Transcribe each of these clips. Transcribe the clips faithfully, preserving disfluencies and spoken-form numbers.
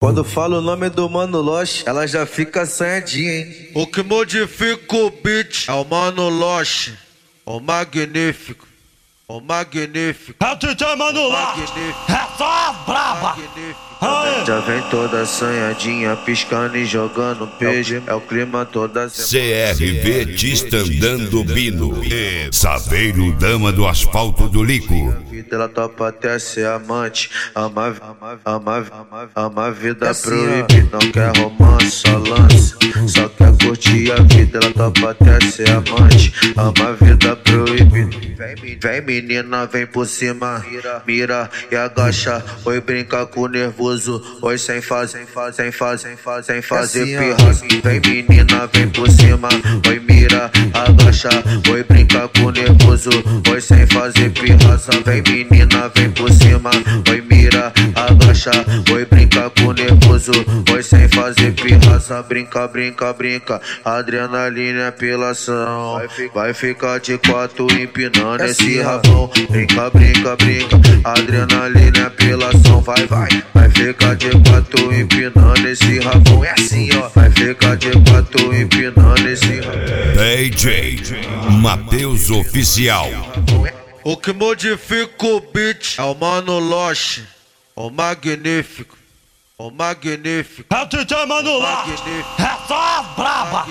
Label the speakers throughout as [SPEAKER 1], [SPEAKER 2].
[SPEAKER 1] Quando falo o nome do Mano Loche, ela já fica assanhadinha, hein?
[SPEAKER 2] O que modifica o beat é o Mano Loche, o magnífico, o magnífico.
[SPEAKER 3] É o D J Mano Loche, é só as braba.
[SPEAKER 1] Já vem toda assanhadinha, piscando e jogando peixe. É o clima toda semana.
[SPEAKER 4] C R V Tista andando Bino, Saveiro Dama do Asfalto do Lico.
[SPEAKER 1] Ela topa até ser amante, ama, ama, ama, ama, ama a vida proibida. Não quer romance, só lance, só quer curtir a vida. Ela topa até ser amante, ama a vida proibida. Vem, vem menina, vem por cima, mira e agacha. Oi, brinca com o nervoso. Oi, sem fazer, sem fazer, sem fazer, sem fazer, sem fazer pirra. Vem menina, vem por cima. Oi, mira, agacha. Oi, brinca com o nervoso. Oi, sem fazer pirraça. Vem menina, vem por cima. Oi, mira, agacha. Oi, brinca com o nervoso. Oi, sem fazer pirraça. Brinca, brinca, brinca. Adrenalina é apelação. Vai ficar de quatro empinando esse rabão. Brinca, brinca, brinca. Adrenalina é apelação. Vai, vai. Vai ficar de quatro empinando esse rabão. É assim, ó. Vai ficar de quatro empinando esse rabão.
[SPEAKER 4] D J Matheus Oficial.
[SPEAKER 2] O que modifica o beat é o Mano Loche, o magnífico, o magnífico.
[SPEAKER 3] É o D J Mano Loche, é só as braba.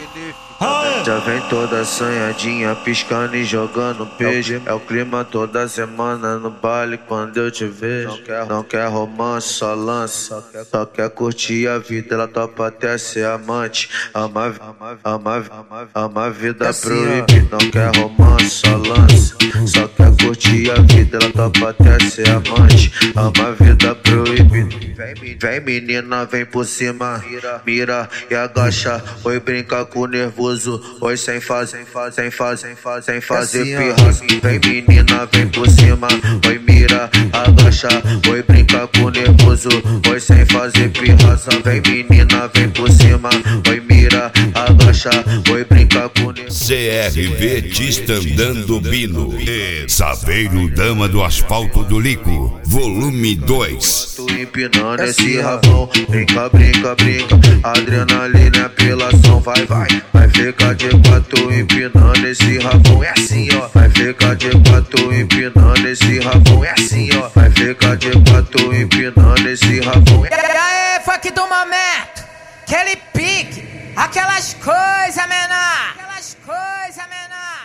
[SPEAKER 1] Já vem toda assanhadinha, piscando e jogando peixe. É o clima toda semana no baile quando eu te vejo. Não quer, não quer romance, só lance, só quer, só quer curtir a vida. Ela topa até ser amante, ama, ama, ama, ama, ama a vida proibida. Não quer romance, só lance, só quer curtir a vida. Ela topa até ser amante, ama a vida proibida. Vem, vem menina, vem por cima, mira e agacha. Oi, brinca com o nervoso. Oi, sem fazer, sem fazer, sem fazer, sem fazer, sem fazer pirra. Vem menina, vem por cima. Oi, mira, agacha. Oi, brinca com o nervoso. Oi, sem fazer pirraça. Vem menina, vem por cima. Oi, mira, agacha. Oi, brinca com o nervoso.
[SPEAKER 4] C R V Tista andando Bino, Saveiro Dama do Asfalto do Lico, volume dois.
[SPEAKER 1] Tô empinando esse rabão. Brinca, brinca, brinca. Adrenalina é apelação. Vai, vai. Vai ficar de quatro empinando esse rabão. É assim, ó. Vai ficar de quatro empinando esse rabão. É assim, ó. Vai ficar de quatro empinando esse rabão.
[SPEAKER 5] E aí, funk do momento, aquele pique, aquelas coisas menor, aquelas coisas menor.